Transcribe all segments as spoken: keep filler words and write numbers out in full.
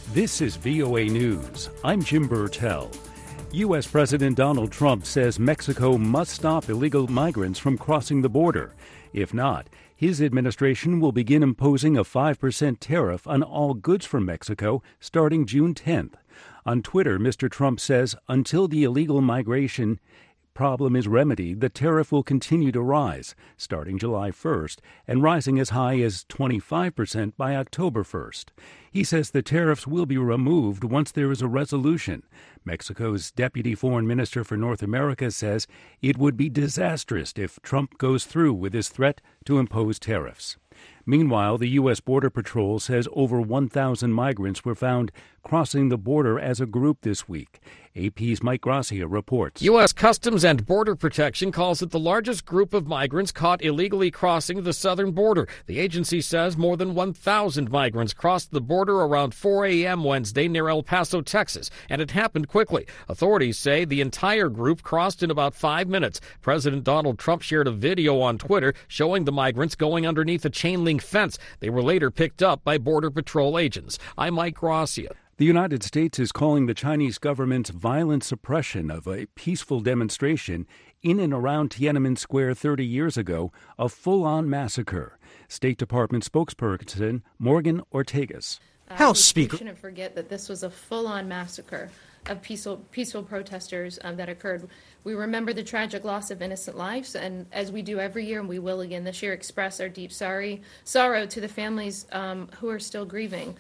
This is V O A News. I'm Jim Burtell. U S. President Donald Trump says Mexico must stop illegal migrants from crossing the border. If not, his administration will begin imposing a five percent tariff on all goods from Mexico starting June tenth. On Twitter, Mister Trump says until the illegal migration problem is remedied, the tariff will continue to rise starting July first and rising as high as twenty-five percent by October first. He says the tariffs will be removed once there is a resolution. Mexico's Deputy Foreign Minister for North America says it would be disastrous if Trump goes through with his threat to impose tariffs. Meanwhile, the U S. Border Patrol says over one thousand migrants were found crossing the border as a group this week. A P's Mike Gracia reports. U S. Customs and Border Protection calls it the largest group of migrants caught illegally crossing the southern border. The agency says more than one thousand migrants crossed the border around four a.m. Wednesday near El Paso, Texas, and it happened quickly. Authorities say the entire group crossed in about five minutes. President Donald Trump shared a video on Twitter showing the migrants going underneath a chain link fence. They were later picked up by Border Patrol agents. I'm Mike Gracia. The United States is calling the Chinese government's violent suppression of a peaceful demonstration in and around Tiananmen Square thirty years ago a full-on massacre. State Department spokesperson Morgan Ortagus. Uh, House Speaker. We shouldn't forget that this was a full-on massacre of peaceful, peaceful protesters um, that occurred. We remember the tragic loss of innocent lives, and as we do every year, and we will again this year, express our deep sorry, sorrow to the families um, who are still grieving.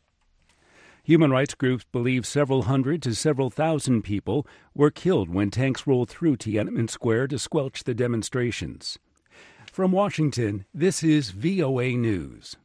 Human rights groups believe several hundred to several thousand people were killed when tanks rolled through Tiananmen Square to squelch the demonstrations. From Washington, this is V O A News.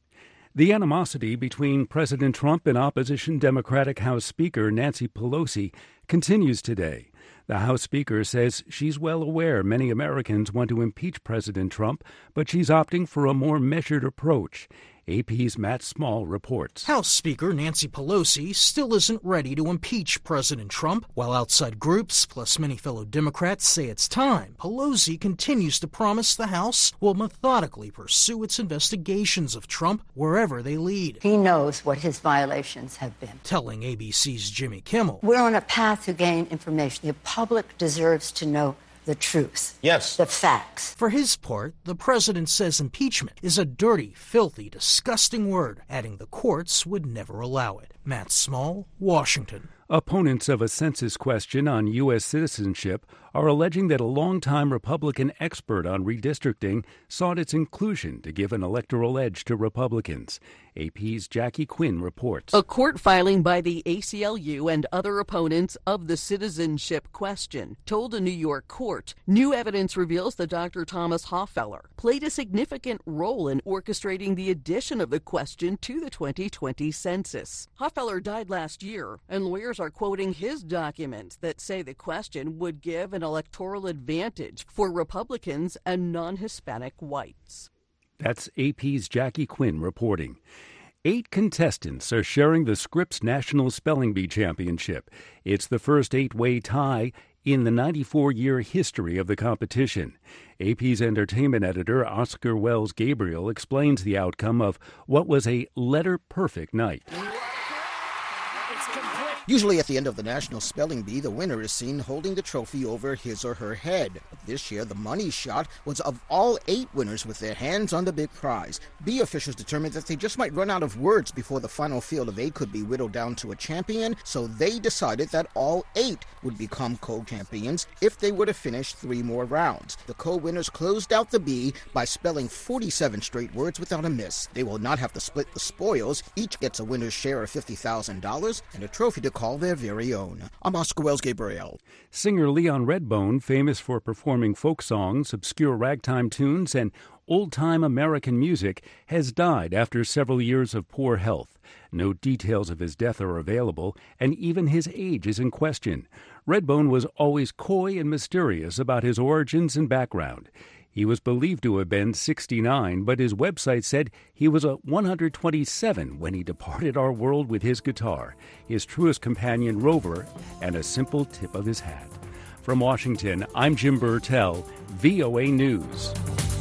The animosity between President Trump and opposition Democratic House Speaker Nancy Pelosi continues today. The House Speaker says she's well aware many Americans want to impeach President Trump, but she's opting for a more measured approach. A P's Matt Small reports. House Speaker Nancy Pelosi still isn't ready to impeach President Trump. While outside groups, plus many fellow Democrats, say it's time, Pelosi continues to promise the House will methodically pursue its investigations of Trump wherever they lead. He knows what his violations have been. Telling A B C's Jimmy Kimmel. We're on a path to gain information. The public deserves to know the truth. Yes. The facts. For his part, the president says impeachment is a dirty, filthy, disgusting word, adding the courts would never allow it. Matt Small, Washington. Opponents of a census question on U S citizenship are alleging that a longtime Republican expert on redistricting sought its inclusion to give an electoral edge to Republicans. A P's Jackie Quinn reports. A court filing by the A C L U and other opponents of the citizenship question told a New York court new evidence reveals that Doctor Thomas Hoffeller played a significant role in orchestrating the addition of the question to the twenty twenty census. Hoffeller died last year, and lawyers are quoting his documents that say the question would give an electoral advantage for Republicans and non-Hispanic whites. That's A P's Jackie Quinn reporting. Eight contestants are sharing the Scripps National Spelling Bee Championship. It's the first eight-way tie in the ninety-four-year history of the competition. A P's entertainment editor Oscar Wells Gabriel explains the outcome of what was a letter-perfect night. Usually at the end of the National Spelling Bee, the winner is seen holding the trophy over his or her head. This year, the money shot was of all eight winners with their hands on the big prize. Bee officials determined that they just might run out of words before the final field of eight could be whittled down to a champion, so they decided that all eight would become co-champions if they were to finish three more rounds. The co-winners closed out the bee by spelling forty-seven straight words without a miss. They will not have to split the spoils. Each gets a winner's share of fifty thousand dollars and a trophy to call their very own. I'm Oscar Wells Gabriel. Singer Leon Redbone, famous for performing folk songs, obscure ragtime tunes, and old-time American music, has died after several years of poor health. No details of his death are available, and even his age is in question. Redbone was always coy and mysterious about his origins and background. He was believed to have been sixty-nine, but his website said he was a one hundred twenty-seven when he departed our world with his guitar, his truest companion Rover, and a simple tip of his hat. From Washington, I'm Jim Burtell, V O A News.